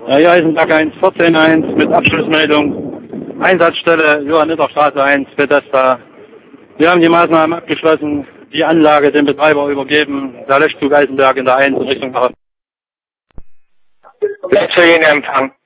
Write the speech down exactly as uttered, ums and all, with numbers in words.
Ja, hier Eisenberg eins, vierzehn eins mit Abschlussmeldung. Einsatzstelle Johanniterstraße eins, Bethesda. Wir haben die Maßnahmen abgeschlossen, die Anlage dem Betreiber übergeben, der Löschzug Eisenberg in der eins in Richtung Wache. Bis zu Ihnen Empfang.